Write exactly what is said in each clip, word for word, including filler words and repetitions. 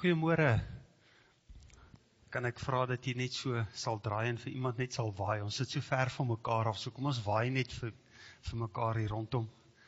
Goeiemôre. Kan ek vra dat jy net so sal draai en vir iemand net sal waai? Ons sit so ver van mekaar af, so kom ons waai net vir, vir mekaar hier rondom.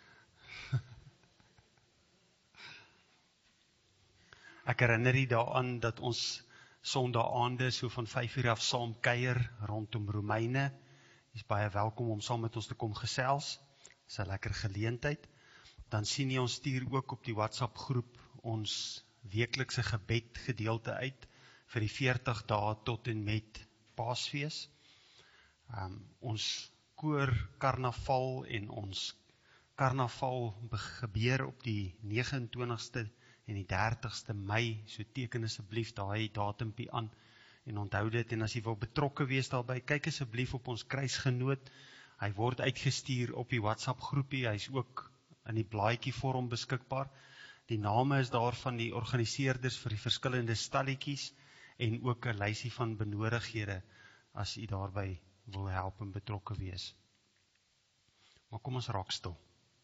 Ek herinner jy daaraan dat ons sondaande so van vyf uur af saam kuier rondom Romeine. Jy is baie welkom om saam met ons te kom gesels. Dis 'n lekker geleentheid. Dan sien jy ons stuur ook op die WhatsApp groep ons weeklikse gebed gedeelte uit vir die veertig dae tot en met Paasfees. Um, ons koor karnaval en ons karnaval gebeur op die nege en twintigste en die dertigste Mei, so teken asseblief daai datumpie aan en onthou dit, en as jy wil betrokke wees daarby, kyk asseblief op ons kruisgenoot. Hy word uitgestuur op die WhatsApp groepie, hy is ook in die blaadjie vorm beskikbaar. Die name is daar van die organiseerders vir die verskillende stalletjies en ook 'n lysie van benodighede as u daarby wil help en betrokke wees. Maar kom ons raak stil.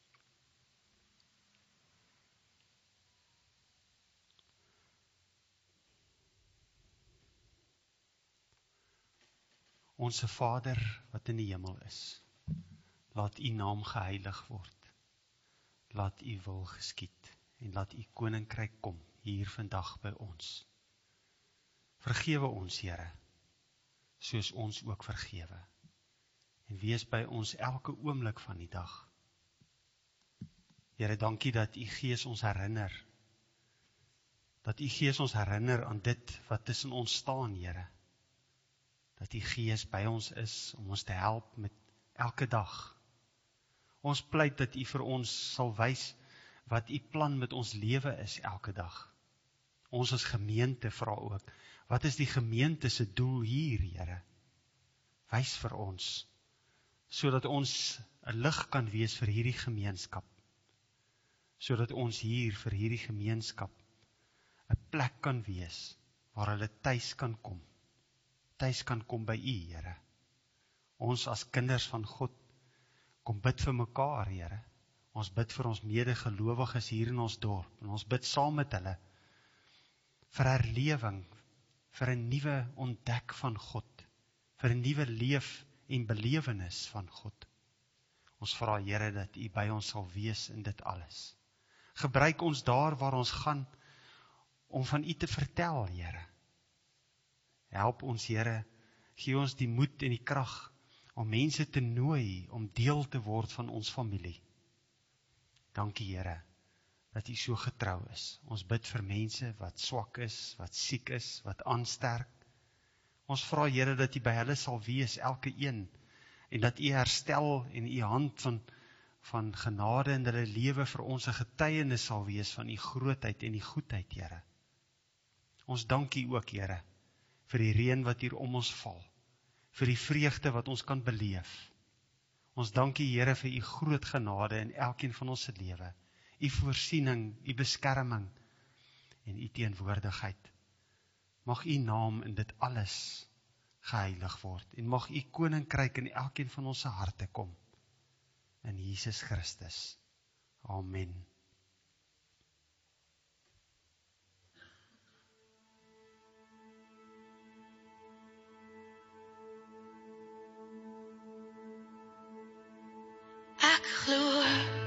Onse Vader wat in die hemel is, laat u naam geheilig word. Laat u wil geskied en laat u koninkryk kom hier vandag by ons. Vergewe ons, Here, soos ons ook vergewe. En wees by ons elke oomblik van die dag. Here, dankie dat u Gees ons herinner. Dat u Gees ons herinner aan dit wat tussen ons staan, Here. Dat u Gees by ons is om ons te help met elke dag. Ons pleit dat u vir ons sal wys wat u plan met ons lewe is elke dag. Ons as gemeente vra ook, wat is die gemeente se doel hier, Here? Wys vir ons, sodat ons 'n lig kan wees vir hierdie gemeenskap. Sodat ons hier vir hierdie gemeenskap 'n plek kan wees waar hulle tuis kan kom. Tuis kan kom by u, Here. Ons as kinders van God kom bid vir mekaar, Here. Ons bid vir ons medegelowiges hier in ons dorp, en ons bid saam met hulle vir herlewing, vir 'n nuwe ontdek van God, vir 'n nuwe leef en belewenis van God. Ons vra, Here, dat u by ons sal wees in dit alles. Gebruik ons daar waar ons gaan om van u te vertel, Here. Help ons, Here, gee ons die moed en die krag om mense te nooi om deel te word van ons familie. Dankie, Here, dat u so getrou is. Ons bid vir mense wat swak is, wat siek is, wat aansterk. Ons vra, Here, dat u by hulle sal wees, elke een, en dat u herstel en u hand van, van genade in hulle lewe vir ons 'n getuienis sal wees van u grootheid en u goedheid, Here. Ons dank u ook, Here, vir die reën wat hier om ons val, vir die vreugde wat ons kan beleef. Ons dank u, Here, vir u groot genade in elkeen van ons se lewe, u voorsiening, u beskerming en u teenwoordigheid. Mag u naam in dit alles geheilig word en mag u koninkryk in elkeen van ons se harte kom. In Jesus Christus. Amen. Ek glo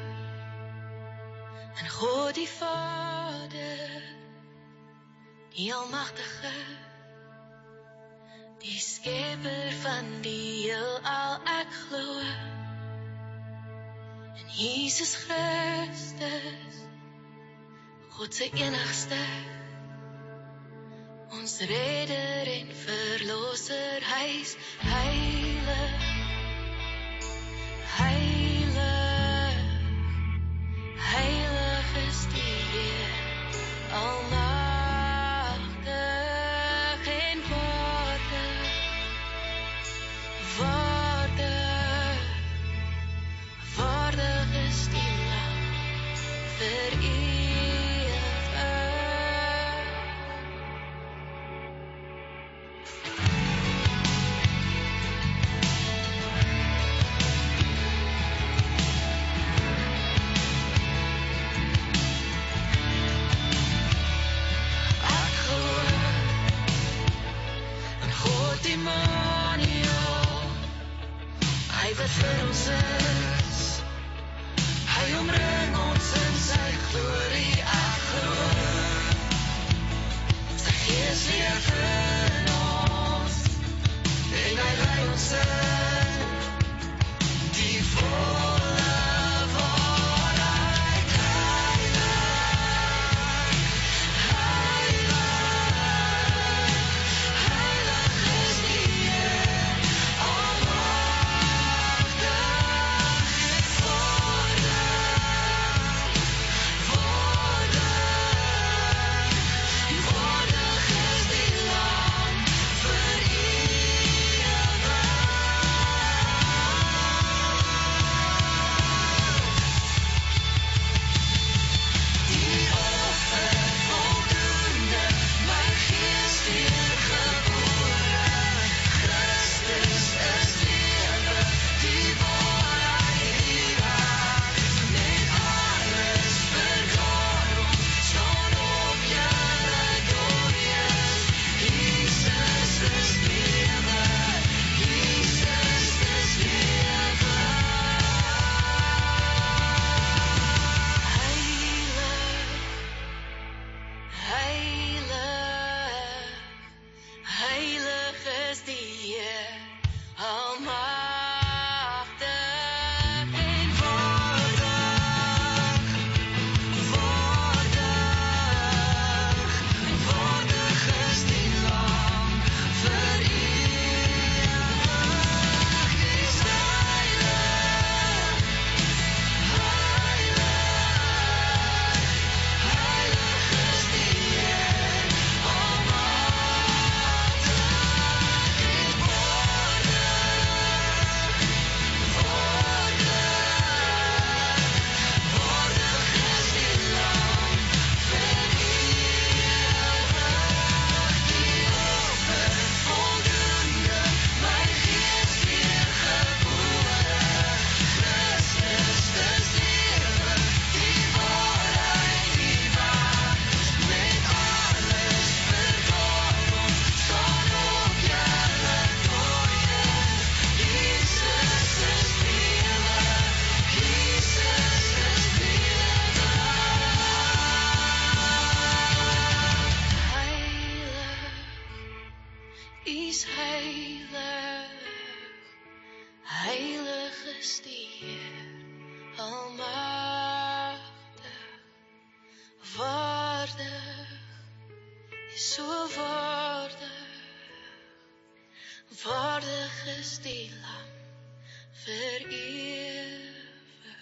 in God die Vader, die Almagtige, die Skepper van die heelal. Ek glo in Jesus Christus, God se enigste, ons Redder en Verlosser. Hy is heilig, heilig, heilig is die Heer, almagtig en waardig, waardig, waardig is die Lam vir ewig. is Immanuel, hy wat vir ons is. Hy omring ons in sy glorie, ek glo. Sy Gees leef in ons, en hy lei ons in die volle waarheid. Heilig, heilig, heilig is die Heer, almagtig, waardig, waardig, waardig is die Lam vir ewig. Die offer voldoende, my gees weergebore. Christus is lewe, die waarheid, die weg. Met alles verklaar ons, staan op julle dooies. Jesus is lewe, Jesus is lewe. Heilig, heilig, heilig is die Heer, almagtig en waardig, waardig, waardig is die Lam vir ewig. Dis heilig, heilig, heilig is die Heer, almagtig en waardig, waardig, waardig is die Lam vir ewig. Die offer voldoende, my gees weergebore. Christus is lewe, die waarheid, die weg. Met alles verklaar ons, staan op julle dooies. Jesus is lewe, Jesus is lewe. Heilig, is heilig, heilig is die Heer, almagtig, waardig, is so waardig, waardig is die Lam vir ewig.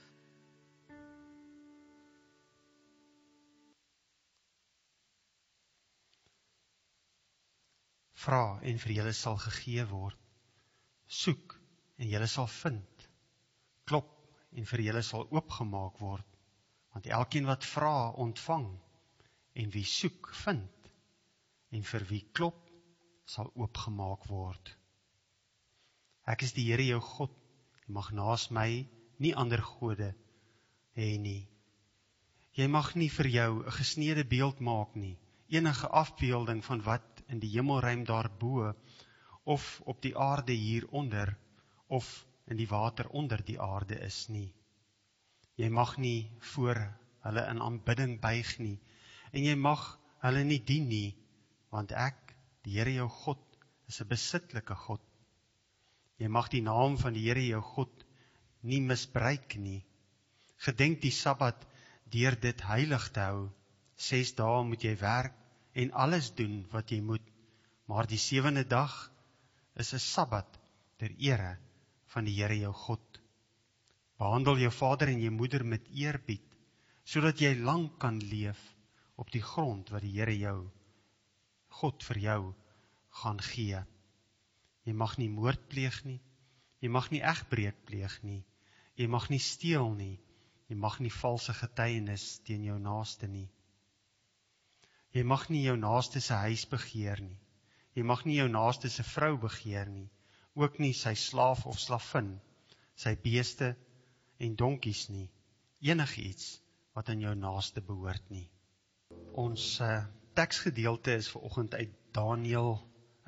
Vra en vir julle sal gegee word. Soek en julle sal vind. Klop en vir julle sal oopgemaak word. Want elkeen wat vra, ontvang, en wie soek, vind, en vir wie klop, sal oopgemaak word. Ek is die Here jou God, jy mag naas my nie ander gode hê nie. Jy mag nie vir jou 'n gesneede beeld maak nie, enige afbeelding van wat in die hemelruim daarbo, of op die aarde hieronder, of in die water onder die aarde is nie. Jy mag nie voor hulle in aanbidding buig nie, en jy mag hulle nie dien nie, want ek, die Here jou God, is 'n besitlike God. Jy mag die naam van die Here jou God nie misbruik nie. Gedenk die Sabbat deur dit heilig te hou. Ses dae moet jy werk en alles doen wat jy moet, maar die sewende dag is 'n Sabbat ter ere van die Here jou God. Behandel jou vader en jou moeder met eerbied, sodat jy lang kan leef op die grond wat die Here jou God vir jou gaan gee. Jy mag nie moord pleeg nie, jy mag nie egbreek pleeg nie, jy mag nie steel nie, jy mag nie valse getuienis teen jou naaste nie. Jy mag nie jou naaste se huis begeer nie, jy mag nie jou naaste se vrou begeer nie, ook nie sy slaaf of slavin, sy beeste en donkies nie, enigiets wat aan jou naaste behoort nie. Ons uh, teksgedeelte is vanoggend uit Daniël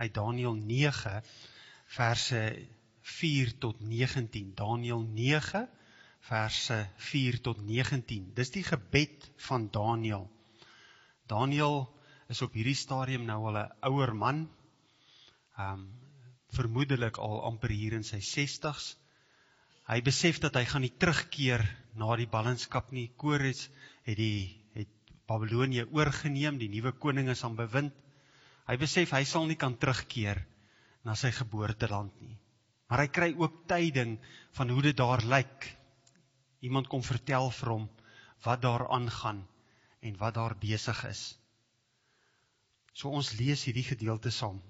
uit Daniël nege, verse vier tot negentien. Daniël nege, verse vier tot negentien. Dis die gebed van Daniël. Daniël is op hierdie stadium nou al 'n ouer man, um, vermoedelik al amper hier in sy sestigs. Hy besef dat hy gaan nie terugkeer na die ballingskap nie. Kores het die het Babylonië oorgeneem, die nuwe koning is aan bewind. Hy besef hy sal nie kan terugkeer na sy geboorteland nie. Maar hy kry ook tyding van hoe dit daar lyk. Iemand kom vertel vir hom wat daar aangaan en wat daar besig is. So ons lees hierdie gedeelte saam.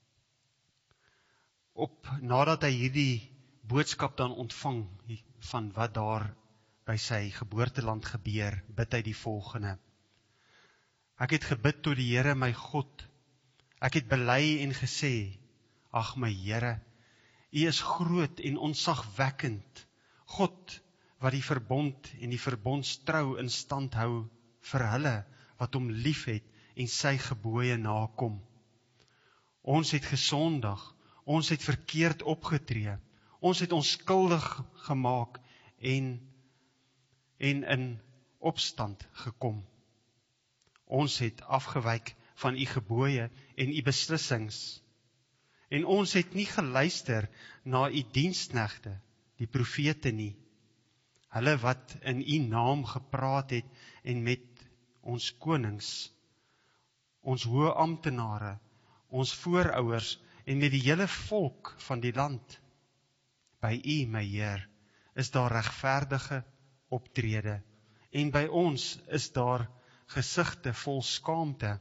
Op, nadat hy hierdie boodskap dan ontvang van wat daar by sy geboorteland gebeur, bid hy die volgende. Ek het gebid tot die Here my God. Ek het bely en gesê, ag my Here, U is groot en onsagwekkend, God wat die verbond en die verbondstrou in stand hou vir hulle wat hom liefhet en sy gebooie nakom. Ons het gesondig, ons het verkeerd opgetree, ons het ons skuldig gemaak en, en in opstand gekom. Ons het afgewyk van U gebooie en U beslissings. En ons het nie geluister na U diensknegte, die profete nie. Hulle wat in U naam gepraat het en met ons konings, ons hoë amptenare, ons voorouers en met die hele volk van die land. By U, my Heer, is daar regverdige optrede en by ons is daar gesigte vol skaamte,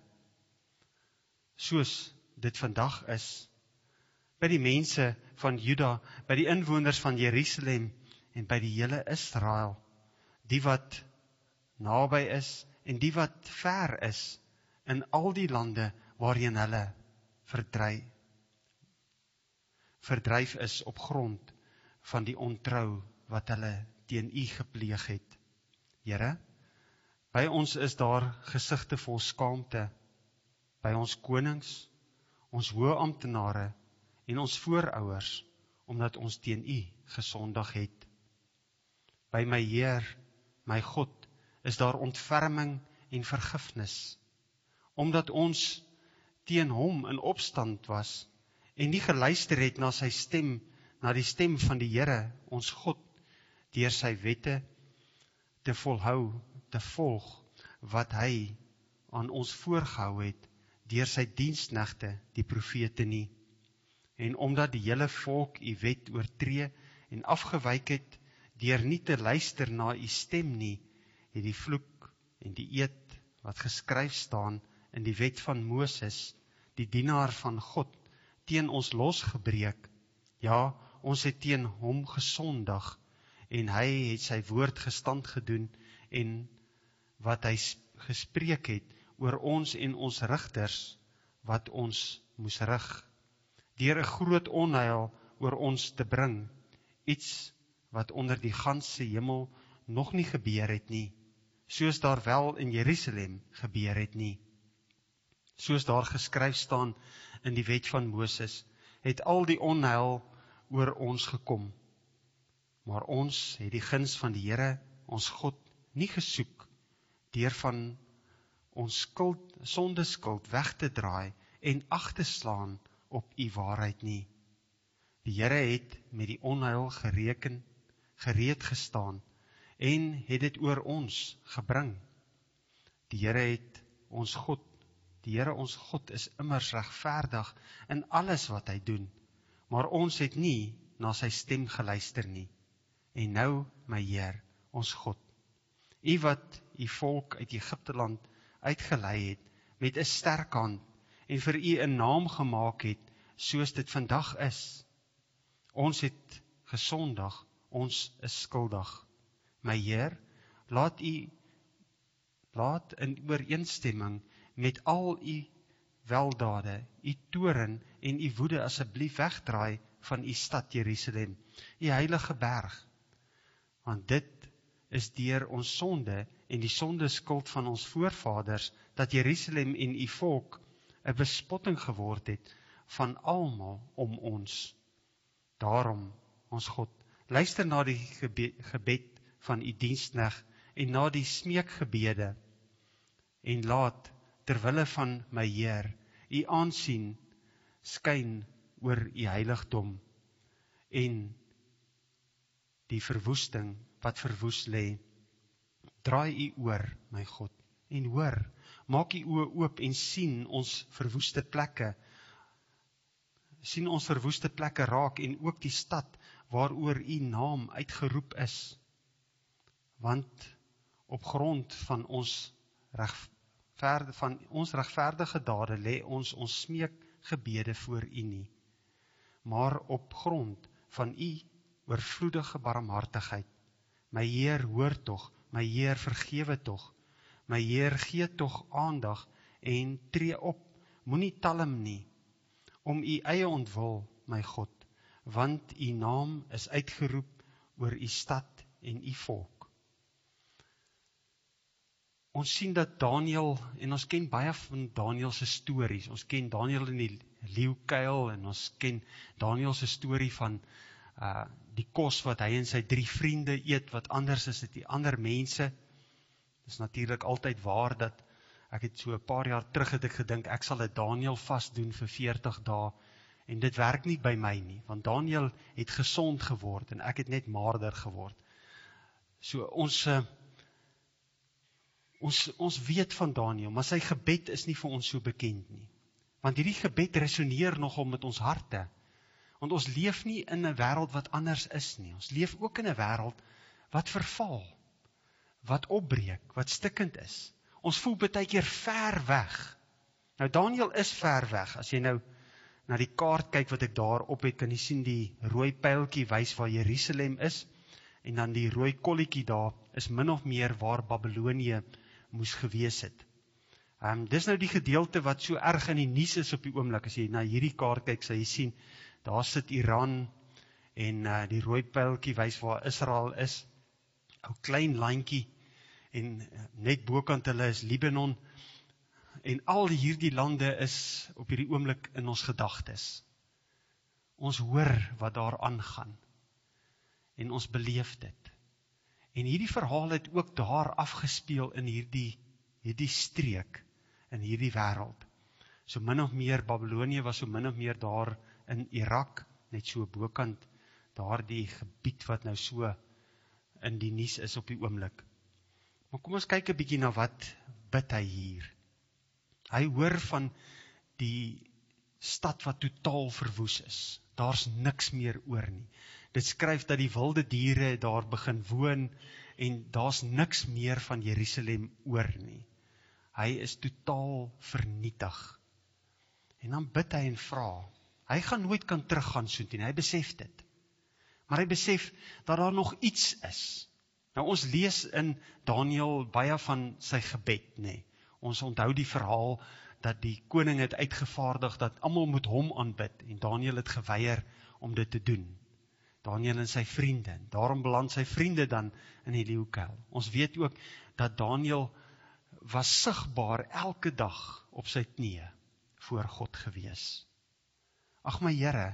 soos dit vandag is, by die mense van Juda, by die inwoners van Jerusalem en by die hele Israel, die wat naby is en die wat ver is, in al die lande waarheen hulle verdryf, verdryf is op grond van die ontrou wat hulle teen U gepleeg het. Here, by ons is daar gesigte vol skaamte, by ons konings, ons hoë amptenare en ons voorouers, omdat ons teen U gesondig het. By my Heer, my God, is daar ontferming en vergifnis, omdat ons teen hom in opstand was, en nie geluister het na sy stem, na die stem van die Here, ons God, deur sy wette te volhou, te volg, wat hy aan ons voorgehou het, deur sy diensknegte, die profete nie. En omdat die hele volk U wet oortree en afgewyk het, deur nie te luister na U stem nie, het die vloek en die eed wat geskryf staan in die wet van Moses, die dienaar van God, teen ons losgebreek. Ja, ons het teen hom gesondig, en hy het sy woord gestand gedoen, en wat hy gespreek het oor ons en ons rigters, wat ons moes rig, deur 'n groot onheil oor ons te bring, iets wat onder die ganse hemel nog nie gebeur het nie, soos daar wel in Jerusalem gebeur het nie. Soos daar geskryf staan in die wet van Moses, het al die onheil oor ons gekom. Maar ons het die guns van die Here, ons God, nie gesoek, deur van ons skuld, sondeskuld weg te draai en ag te slaan op U waarheid nie. Die Here het met die onheil gereken, gereed gestaan, en het dit oor ons gebring. Die Here het ons God, die Here ons God is immers regverdig in alles wat hy doen, maar ons het nie na sy stem geluister nie. En nou, my Heer, ons God, U wat U volk uit Egipteland uitgelei het, met 'n sterk hand, en vir U 'n naam gemaak het, soos dit vandag is. Ons het gesondig, ons is skuldig. My Heer, laat U, laat in ooreenstemming met al U weldade, U toorn en U woede asseblief wegdraai van U stad Jerusalem, U heilige berg. Want dit is deur ons sonde en die sondeskuld van ons voorvaders, dat Jerusalem en U volk 'n bespotting geword het, van almal om ons. Daarom, ons God, luister na die gebe- gebed van u diensknegt en na die smeekgebede en laat, terwille van my Heer, u aansien skyn oor u heiligdom en die verwoesting wat verwoes lê. Draai u oor, my God, en hoor, maak u oë oop en sien ons verwoeste plekke, sien ons verwoeste plekke raak en ook die stad waaroor u naam uitgeroep is. Want op grond van ons regverdige, van ons regverdige dade lê ons ons smeekgebede voor u nie, maar op grond van u oorvloedige barmhartigheid. My Heer, hoor tog, my Heer, vergewe tog, my Heer, gee tog aandag en tree op, moenie talm nie, om u eie ontwil, my God, want u naam is uitgeroep oor u stad en u volk. Ons sien dat Daniël, en ons ken baie van Daniël se stories, ons ken Daniël in die leeukuil, en ons ken Daniël se storie van uh, die kos wat hy en sy drie vriende eet, wat anders is as die ander mense. Dit is natuurlik altyd waar dat, ek het so 'n paar jaar terug het ek gedink, ek sal 'n Daniël vas doen vir veertig dae, en dit werk nie by my nie, want Daniël het gesond geword, en ek het net maarder geword. So ons, uh, ons, ons weet van Daniël, maar sy gebed is nie vir ons so bekend nie. Want hierdie gebed resoneer nogal met ons harte, want ons leef nie in 'n wêreld wat anders is nie, ons leef ook in 'n wêreld wat verval, wat opbreek, wat stikkend is. Ons voel baie keer ver weg. Nou Daniël is ver weg, as jy nou na die kaart kyk wat ek daar op het, kan jy sien die rooi pyltjie wys waar Jerusalem is, en dan die rooi kolletjie daar is min of meer waar Babylonië moes gewees het. Um, dis nou die gedeelte wat so erg in die nuus is op die oomblik, as jy na hierdie kaart kyk, sal jy sien, daar sit Iran, en uh, die rooi pyltjie wys waar Israel is, 'n klein landjie, en uh, net bokant hulle is Libanon, en al hierdie lande is op hierdie oomblik in ons gedagtes. Ons hoor wat daar aangaan, en ons beleef dit. En hierdie verhaal het ook daar afgespeel in hierdie, hierdie streek, in hierdie wêreld. So min of meer, Babylonië was so min of meer daar in Irak, net so bokant, daar die gebied wat nou so in die nuus is op die oomblik. Maar kom ons kyk 'n bietjie na wat bid hy hier. Hy hoor van die stad wat totaal verwoes is. Daar's niks meer oor nie. Dit skryf dat die wilde diere daar begin woon, en daar's niks meer van Jerusalem oor nie. Hy is totaal vernietig. En dan bid hy en vra, hy gaan nooit kan teruggaan soontoe nie, hy besef dit. Maar hy besef dat daar nog iets is. Nou ons lees in Daniël baie van sy gebed, nee. Ons onthou die verhaal dat die koning het uitgevaardig dat almal moet hom aanbid, en Daniël het geweier om dit te doen. Daniël en sy vriende, daarom beland sy vriende dan in die leeukuil. Ons weet ook dat Daniël was sigbaar elke dag op sy knieë voor God gewees. Ag my Here,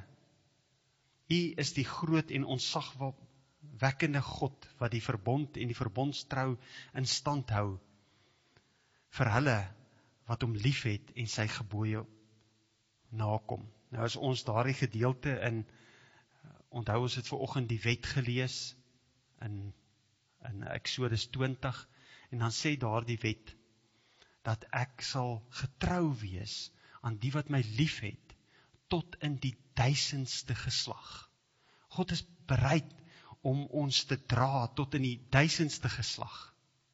U is die groot en ontzagwekkende God wat die verbond en die verbondstrou in stand hou vir hulle wat hom liefhet en sy gebooie nakom. Nou as ons daardie gedeelte in, onthou ons het vanoggend die wet gelees in, in Eksodus twintig, en dan sê daardie wet dat ek sal getrou wees aan die wat my liefhet tot in die duisendste geslag. God is bereid om ons te dra tot in die duisendste geslag.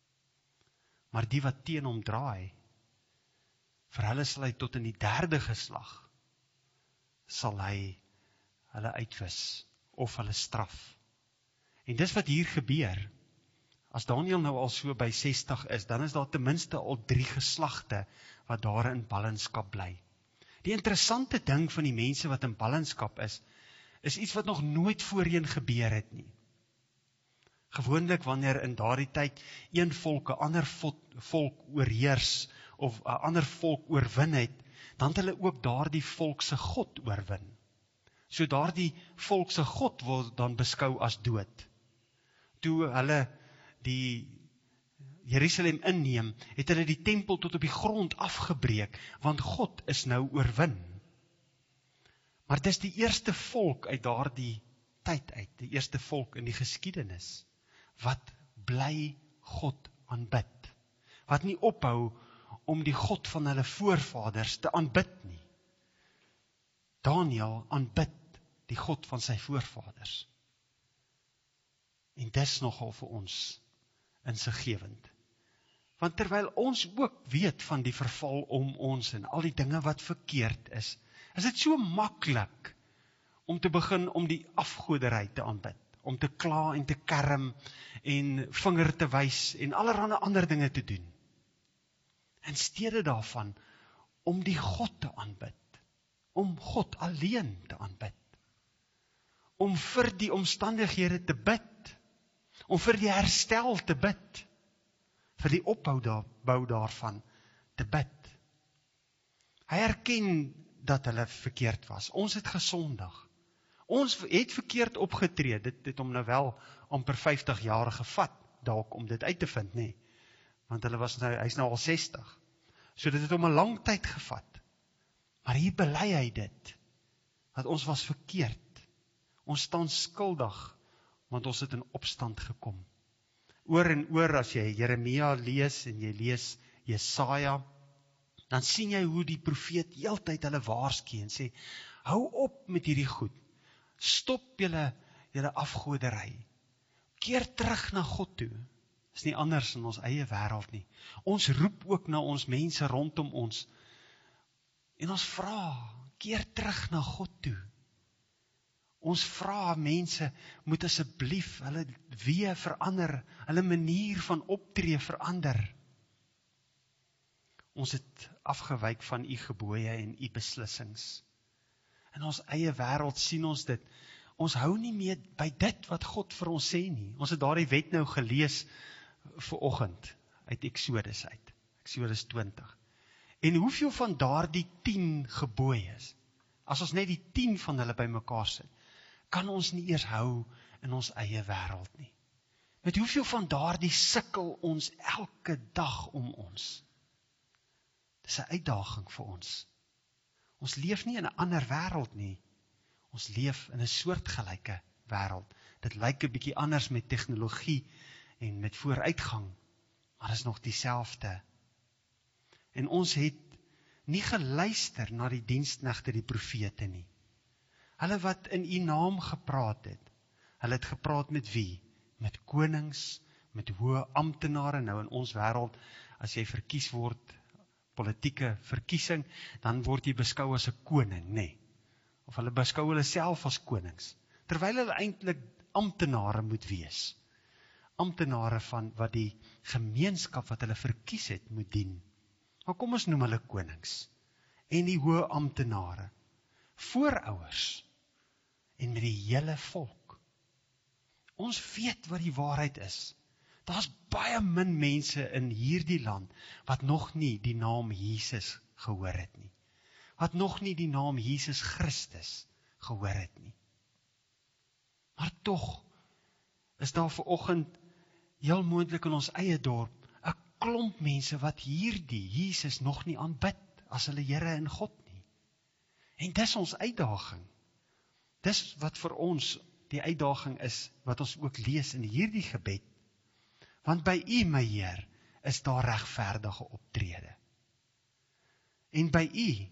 Maar die wat teen hom draai, vir hulle sal hy tot in die derde geslag, sal hy hulle uitwis, of hulle straf. En dis wat hier gebeur. As Daniël nou al so by sestig is, dan is daar ten minste al drie geslagte, wat daar in ballingskap bly. Die interessante ding van die mense wat in ballingskap is, is iets wat nog nooit voorheen gebeur het nie. Gewoonlik wanneer in daardie tyd een volk 'n ander volk oorheers of 'n ander volk oorwin het, dan het hulle ook daardie volk se God oorwin. So daardie volk se God word dan beskou as dood. Toe hulle die Jerusalem inneem, het hulle die tempel tot op die grond afgebreek, want God is nou oorwin. Maar dis die eerste volk uit daardie tyd uit, die eerste volk in die geskiedenis, wat bly God aanbid, wat nie ophou om die God van hulle voorvaders te aanbid nie. Daniël aanbid die God van sy voorvaders. En dis nogal vir ons insiggewend. Want terwyl ons ook weet van die verval om ons en al die dinge wat verkeerd is, is dit so maklik om te begin om die afgoderry te aanbid, om te kla en te kerm en vinger te wys en allerlei ander dinge te doen. In steede daarvan om die God te aanbid, om God alleen te aanbid, om vir die omstandighede te bid, om vir die herstel te bid, vir die opbou daar, bou daarvan te bid. Hy erken dat hulle verkeerd was. Ons het gesondig. Ons het verkeerd opgetree. Dit het hom nou wel amper vyftig jaar gevat, dalk om dit uit te vind, nee. Want hulle was nou, hy is nou al sestig. So dit het hom 'n lang tyd gevat. Maar hier bely hy dit, dat ons was verkeerd. Ons staan skuldig, want ons het in opstand gekom. Oor en oor as jy Jeremia lees en jy lees Jesaja, dan sien jy hoe die profeet heeltyd hulle waarsku en sê, hou op met hierdie goed, stop julle, julle afgoderry, keer terug na God toe. Is nie anders in ons eie wêreld nie. Ons roep ook na ons mense rondom ons, en ons vra, keer terug na God toe. Ons vra mense, moet asseblief hulle weë verander, hulle manier van optree verander. Ons het afgewyk van u gebooie en u beslissings. In ons eie wêreld sien ons dit. Ons hou nie meer by dit wat God vir ons sê nie. Ons het daardie wet nou gelees vanoggend uit Exodus uit, Exodus twintig. En hoeveel van daardie tien gebooie is, as ons net die tien van hulle bymekaar sit, kan ons nie eers hou in ons eie wêreld nie. Met hoeveel van daardie sukkel ons elke dag om ons. Dis 'n uitdaging vir ons. Ons leef nie in 'n ander wêreld nie. Ons leef in 'n soortgelyke wêreld. Dit lyk 'n bietjie anders met tegnologie en met vooruitgang, maar is nog dieselfde. En ons het nie geluister na die diensknegte, die profete nie. Hulle wat in u naam gepraat het. Hulle het gepraat met wie? Met konings, met hoë amptenare. Nou in ons wêreld, as jy verkies word, politieke verkiesing, dan word jy beskou as 'n koning, nê? Nee. Of hulle beskou hulle self as konings, terwyl hulle eintlik amptenare moet wees. Amptenare van wat die gemeenskap wat hulle verkies het moet dien. Maar kom ons noem hulle konings. En die hoë amptenare, voorouers en met die hele volk. Ons weet wat die waarheid is. Daar's baie min mense in hierdie land wat nog nie die naam Jesus gehoor het nie. Wat nog nie die naam Jesus Christus gehoor het nie. Maar tog is daar vanoggend heel moontlik in ons eie dorp 'n klomp mense wat hierdie Jesus nog nie aanbid as hulle Here en God nie. En dis ons uitdaging. Dis wat vir ons die uitdaging is, wat ons ook lees in hierdie gebed. Want by U, my Heer, is daar regverdige optrede. En by U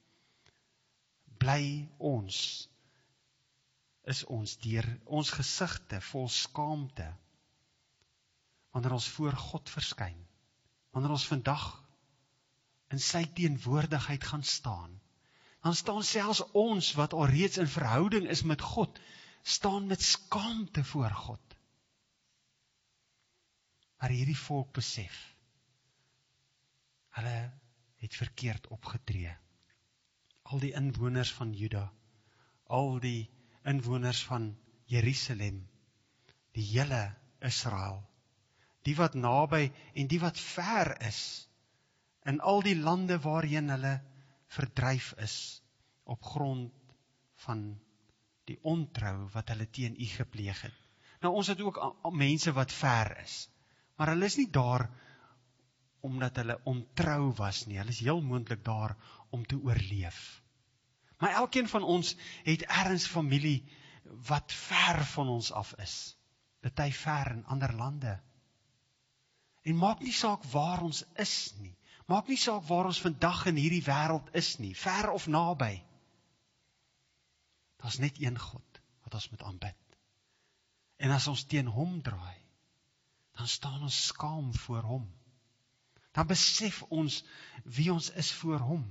bly ons, is ons deur ons gesigte vol skaamte, wanneer ons voor God verskyn, wanneer ons vandag in sy teenwoordigheid gaan staan, dan staan selfs ons wat alreeds in verhouding is met God, staan met skaamte voor God. Maar hierdie volk besef, hulle het verkeerd opgetree. Al die inwoners van Juda, al die inwoners van Jerusalem, die hele Israel, die wat naby en die wat ver is, in al die lande waarheen hulle verdryf is op grond van die ontrou wat hulle teen u gepleeg het. Nou ons het ook al, al mense wat ver is, maar hulle is nie daar omdat hulle ontrou was nie, hulle is heel moontlik daar om te oorleef. Maar elkeen van ons het ergens familie wat ver van ons af is, party ver in ander lande. En maak nie saak waar ons is nie, maak nie saak waar ons vandag in hierdie wêreld is nie, ver of naby. Daar's net een God wat ons moet aanbid. En as ons teen hom draai, dan staan ons skaam voor hom. Dan besef ons wie ons is voor hom.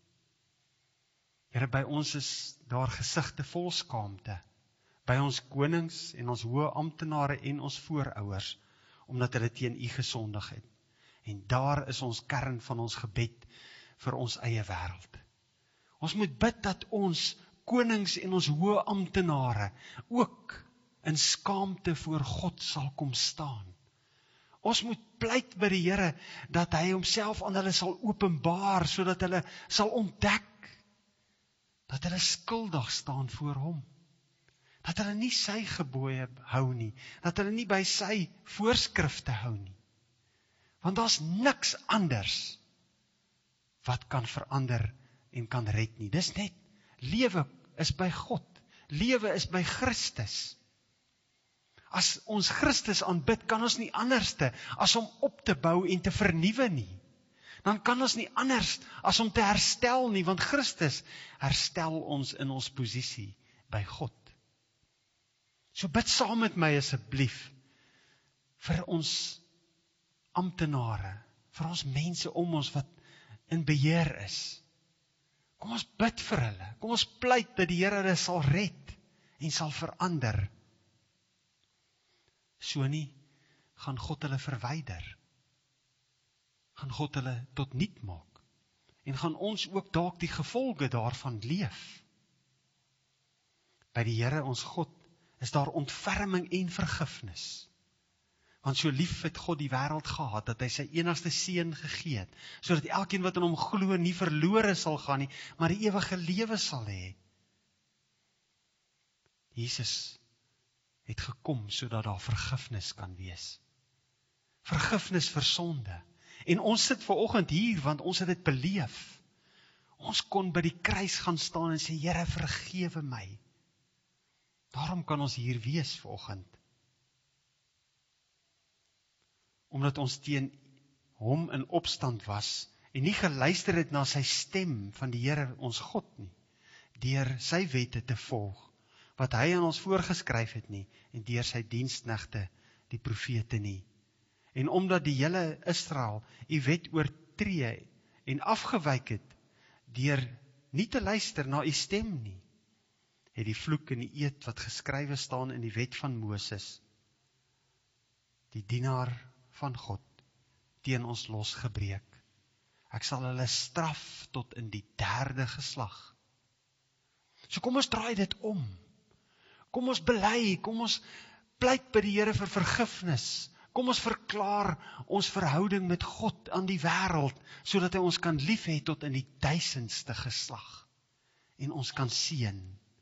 Here, by ons is daar gesigte vol skaamte. By ons konings en ons hoë amptenare en ons voorouers, omdat hulle teen u gesondig het. En daar is ons kern van ons gebed vir ons eie wêreld. Ons moet bid dat ons konings en ons hoë amptenare ook in skaamte voor God sal kom staan. Ons moet pleit by die Here dat hy homself aan hulle sal openbaar, sodat hulle sal ontdek dat hulle skuldig staan voor hom. Dat hulle nie sy gebooie hou nie, dat hulle nie by sy voorskrifte hou nie. Want daar's niks anders wat kan verander en kan red nie. Dis net, lewe is by God, lewe is by Christus. As ons Christus aanbid, kan ons nie anderste as om op te bou en te vernuwe nie. Dan kan ons nie anders as om te herstel nie, want Christus herstel ons in ons posisie by God. So bid saam met my asseblief vir ons amptenare, vir ons mense om ons wat in beheer is. Kom ons bid vir hulle, kom ons pleit dat die Here hulle sal red en sal verander. So nie, gaan God hulle verwyder, gaan God hulle tot niet maak, en gaan ons ook dalk die gevolge daarvan leef. By die Here ons God is daar ontferming en vergifnis. Want so lief het God die wêreld gehad, dat hy sy enigste seun gegee het, sodat elkeen wat in hom glo nie verlore sal gaan nie, maar die ewige lewe sal hê. Jesus het gekom sodat daar vergifnis kan wees. Vergifnis vir sonde. En ons sit vanoggend hier, want ons het dit beleef. Ons kon by die kruis gaan staan en sê, Here, vergewe my. Daarom kan ons hier wees vanoggend. Omdat ons teen hom in opstand was, en nie geluister het na sy stem van die Here ons God nie, deur sy wette te volg, wat hy aan ons voorgeskryf het nie, en deur sy diensknegte, die profete nie. En omdat die hele Israel die wet oortree en afgewyk het, deur nie te luister na u stem nie, het die vloek en die eed wat geskrywe staan in die wet van Moses, die dienaar van God, teen ons losgebreek. Ek sal hulle straf tot in die derde geslag. So kom ons draai dit om. Kom ons bely, kom ons pleit by die Here vir vergifnis. Kom ons verklaar ons verhouding met God aan die wêreld, sodat hy ons kan lief hê tot in die duisendste geslag. En ons kan seën.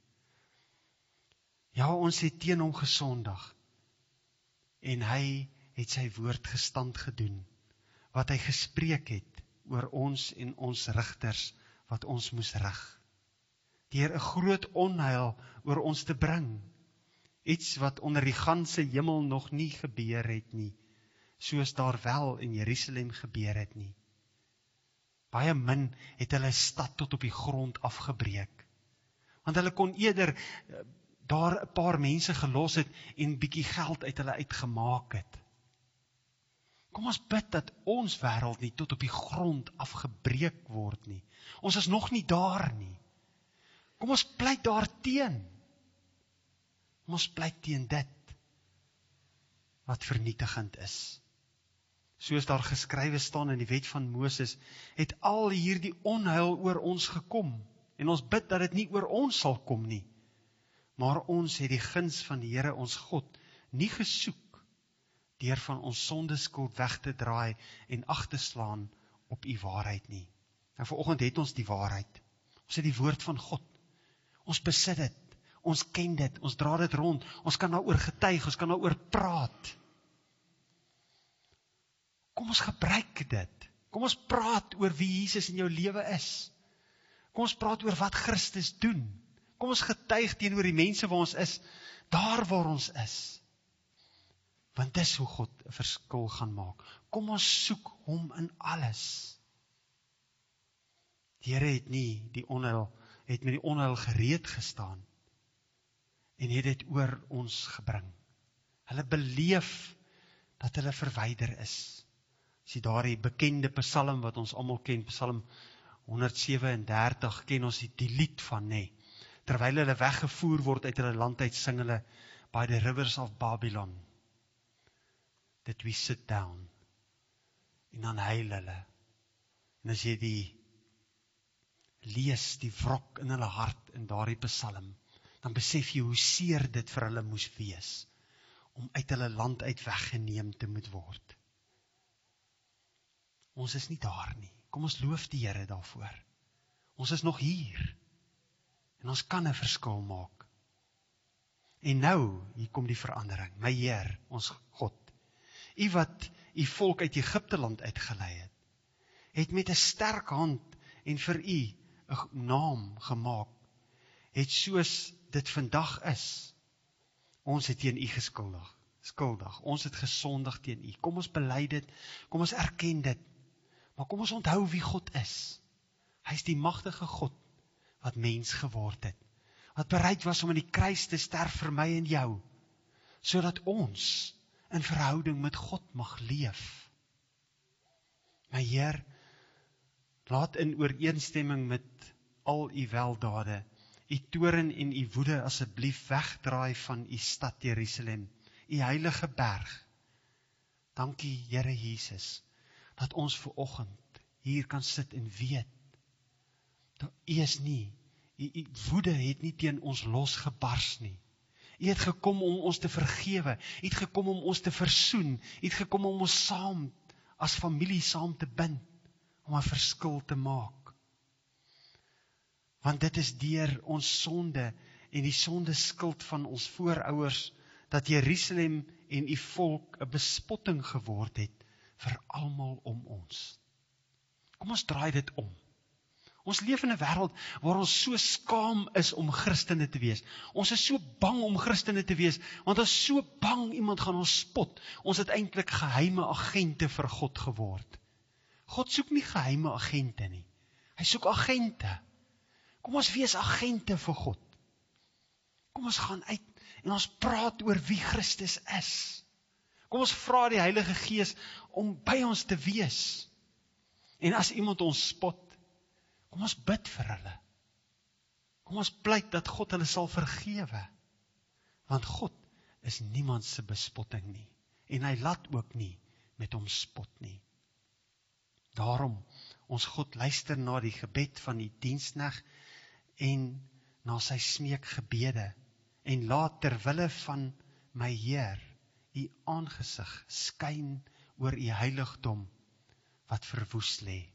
Ja, ons het teen hom gesondig. En hy het sy woord gestand gedoen, wat hy gespreek het oor ons en ons rigters, wat ons moes rig. Deur 'n groot onheil oor ons te bring, iets wat onder die ganse hemel nog nie gebeur het nie, soos daar wel in Jerusalem gebeur het nie. Baie min het hulle stad tot op die grond afgebreek, want hulle kon eerder daar 'n paar mense gelos het en bietjie geld uit hulle uitgemaak het. Kom ons bid dat ons wêreld nie tot op die grond afgebreek word nie. Ons is nog nie daar nie. Kom ons pleit daarteen. Kom ons pleit teen dit wat vernietigend is. Soos daar geskrywe staan in die wet van Moses, het al hierdie onheil oor ons gekom. En ons bid dat dit nie oor ons sal kom nie. Maar ons het die guns van die Here ons God nie gesoek deur van ons sondeskuld weg te draai en ag te slaan op u waarheid nie. En vanoggend het ons die waarheid. Ons het die woord van God. Ons besit dit. Ons ken dit. Ons dra dit rond. Ons kan daaroor getuig. Ons kan daaroor praat. Kom ons gebruik dit. Kom ons praat oor wie Jesus in jou lewe is. Kom ons praat oor wat Christus doen. Kom ons getuig teenoor die mense waar ons is. Daar waar ons is. Want dis hoe God 'n verskil gaan maak. Kom ons soek hom in alles. Die Here het nie die onheil, het met die onheil gereed gestaan en het dit oor ons gebring. Hulle beleef dat hulle verwyder is. As jy daardie bekende psalm wat ons almal ken, Psalm honderd sewe en dertig, ken ons die, die lied van, nee. Terwyl hulle weggevoer word uit hulle land uit, sing hulle by the rivers of Babylon. That we sit down. En dan huil hulle. En as jy die lees, die wrok in hulle hart in daardie psalm, dan besef jy hoe seer dit vir hulle moes wees, om uit hulle land uit weggeneem te moet word. Ons is nie daar nie. Kom ons loof die Here daarvoor. Ons is nog hier. En ons kan 'n verskil maak. En nou, hier kom die verandering. My Heer, ons God, U wat U volk uit Egipte land uitgelei het, het met 'n sterk hand en vir U 'n naam gemaak, het soos dit vandag is. Ons het teen U geskuldig, skuldig. Ons het gesondig teen U. Kom ons bely dit, kom ons erken dit. Maar kom ons onthou wie God is. Hy is die magtige God wat mens geword het. Wat bereid was om aan die kruis te sterf vir my en jou, sodat ons in verhouding met God mag leef. My Heer, laat in ooreenstemming met al U weldade, U toorn en U woede asseblief wegdraai van U stad Jerusalem, U heilige berg. Dankie Here Jesus, dat ons vanoggend hier kan sit en weet, dat U is nie, U, U woede het nie teen ons losgebars nie. U het gekom om ons te vergewe, U het gekom om ons te versoen, U het gekom om ons saam, as familie saam te bind, om 'n verskil te maak. Want dit is deur ons sonde en die sonde skuld van ons voorouers, dat Jerusalem en U volk 'n bespotting geword het vir almal om ons. Kom ons draai dit om. Ons leef in 'n wêreld waar ons so skaam is om Christene te wees. Ons is so bang om Christene te wees, want ons is so bang iemand gaan ons spot. Ons het eintlik geheime agente vir God geword. God soek nie geheime agente nie. Hy soek agente. Kom ons wees agente vir God. Kom ons gaan uit en ons praat oor wie Christus is. Kom ons vra die Heilige Gees om by ons te wees. En as iemand ons spot, kom ons bid vir hulle. Kom ons pleit dat God hulle sal vergewe. Want God is niemand se bespotting nie. En hy laat ook nie met hom spot nie. Daarom, ons God luister na die gebed van die diensknegt en na sy smeekgebede en laat ter wille van my Heer U aangesig skyn oor U heiligdom wat verwoes lê.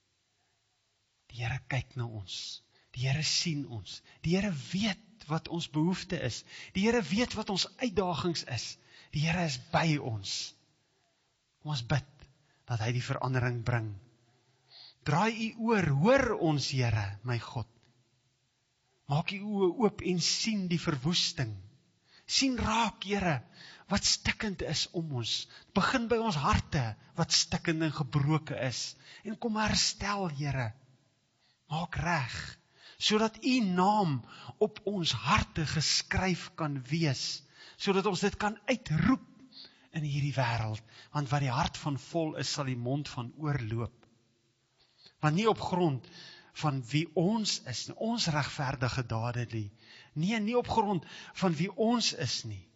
Die Here kyk na ons. Die Here sien ons. Die Here weet wat ons behoefte is. Die Here weet wat ons uitdagings is. Die Here is by ons. Kom ons bid dat hy die verandering bring. Draai U oor, hoor ons Here, my God. Maak U oë oop en sien die verwoesting. Sien raak, Here, wat stikkend is om ons. Begin by ons harte, wat stikkend en gebroken is. En kom herstel, Here. Maak reg, sodat U naam op ons harte geskryf kan wees, sodat ons dit kan uitroep in hierdie wêreld, want wat die hart van vol is, sal die mond van oorloop. Want nie op grond van wie ons is, ons regverdige dade nie, nee, nie op grond van wie ons is nie,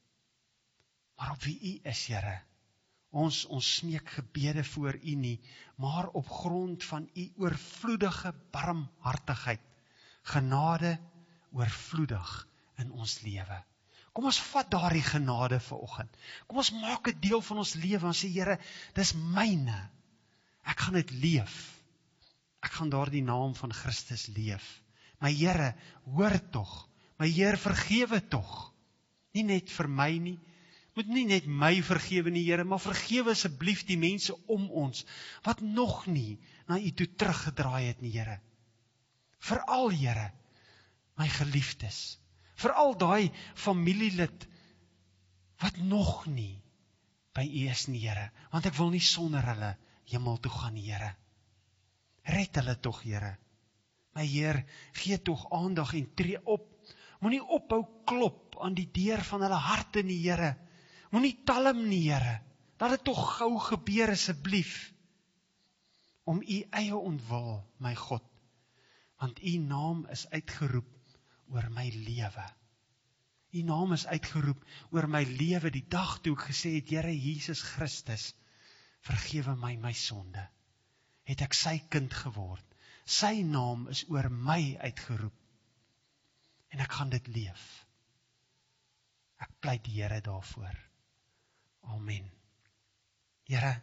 maar op wie U is, Here. Ons, ons smeek gebede voor U nie, maar op grond van U oorvloedige barmhartigheid, genade oorvloedig in ons lewe. Kom ons vat daardie genade vanoggend. Kom ons maak dit deel van ons lewe en sê, Here, dis myne. Ek gaan dit leef. Ek gaan daardie naam van Christus leef. My Here, hoor tog. My Heer, vergewe tog. Nie net vir my nie, moet nie net my vergewe nie, Here, maar vergewe asseblief die mense om ons, wat nog nie na U toe teruggedraai het nie, Here. Veral, Here, my geliefdes, veral daai familielid, wat nog nie by U is nie, Here, want ek wil nie sonder hulle hemel toe gaan nie, Here. Red hulle tog, Here. My Heer, gee tog aandag en tree op. Moenie ophou klop aan die deur van hulle harte nie, Here. Moenie talm nie, Here. Laat dit tog gou gebeur asseblief. Om U eie ontwil, my God. Want U naam is uitgeroep oor my lewe. U naam is uitgeroep oor my lewe die dag toe ek gesê het, Here Jesus Christus, vergewe my my sonde. Het ek sy kind geword. Sy naam is oor my uitgeroep. En ek gaan dit leef. Ek pleit die Here daarvoor. Amen. Here,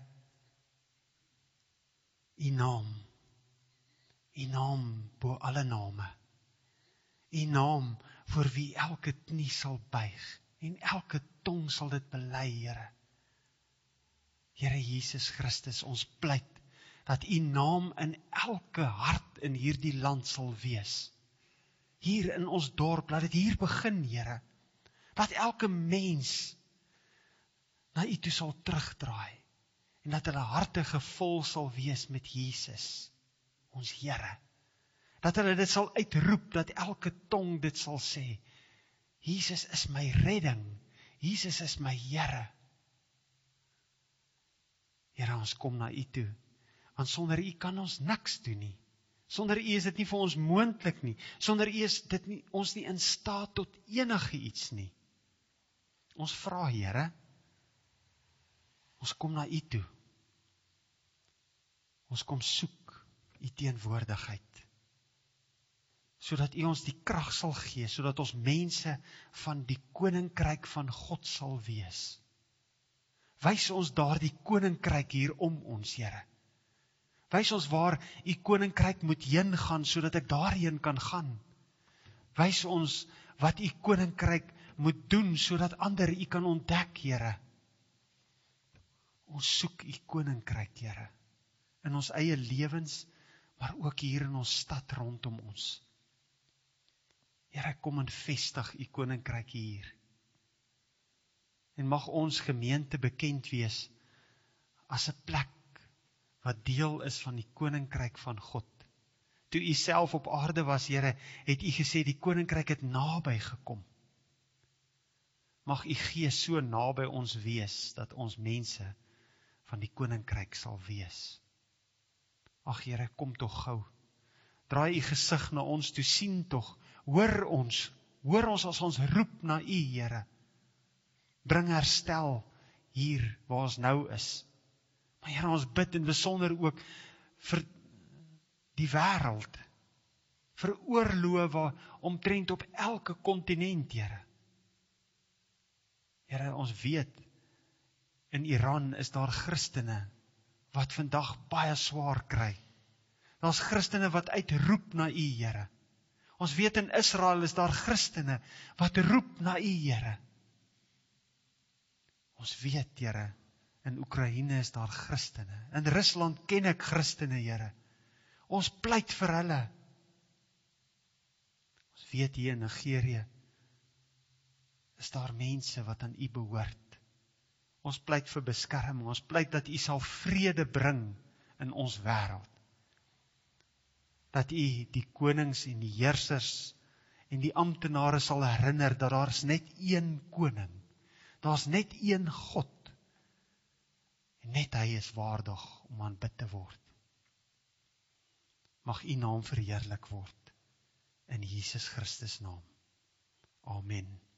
U naam, U naam bo alle name, U naam voor wie elke knie sal buig, en elke tong sal dit bely, Here. Here Jesus Christus, ons pleit, dat U naam in elke hart in hierdie land sal wees. Hier in ons dorp, laat dit hier begin, Here. Laat elke mens na U toe sal terugdraai, en dat hulle harte gevul sal wees met Jesus, ons Here. Dat hulle dit sal uitroep, dat elke tong dit sal sê, Jesus is my redding, Jesus is my Here. Here, ons kom na U toe, want sonder U kan ons niks doen nie. Sonder U is dit nie vir ons moontlik nie. Sonder U is dit nie, ons nie in staat tot enige iets nie. Ons vra, Here, ons kom na U toe. Ons kom soek U teenwoordigheid. Sodat U ons die krag sal gee, sodat ons mense van die koninkryk van God sal wees. Wys ons daardie koninkryk hier om ons, Here. Wys ons waar U koninkryk moet heen gaan, sodat ek daarheen kan gaan. Wys ons wat U koninkryk moet doen, sodat ander U kan ontdek, Here. Ons soek U koninkryk, Here, in ons eie lewens, maar ook hier in ons stad rondom ons. Here, kom en vestig U koninkryk hier. En mag ons gemeente bekend wees as 'n plek wat deel is van die koninkryk van God. Toe U self op aarde was, Here, het U gesê die koninkryk het naby gekom. Mag U Gees so naby ons wees, dat ons mense van die koninkryk sal wees. Ag Here, kom tog gou. Draai U gesig na ons toe, sien tog, hoor ons, hoor ons as ons roep na U, Here. Bring herstel hier waar ons nou is. Maar Here, ons bid in besonder ook vir die wêreld, vir oorloë omtrent op elke kontinent, Here. Here, ons weet, in Iran is daar Christene wat vandag baie swaar kry. Daar's Christene wat uitroep na U, Here. Ons weet in Israel is daar Christene wat roep na U, Here. Ons weet, Here, in Oekraïne is daar Christene. In Rusland ken ek Christene, Here. Ons pleit vir hulle. Ons weet hier in Nigerië is daar mense wat aan U behoort. Ons pleit vir beskerming, ons pleit dat U sal vrede bring in ons wêreld. Dat U die konings en die heersers en die amptenare sal herinner dat daar is net een koning. Daar's net een God. En net hy is waardig om aanbid te word. Mag U naam verheerlik word in Jesus Christus naam. Amen.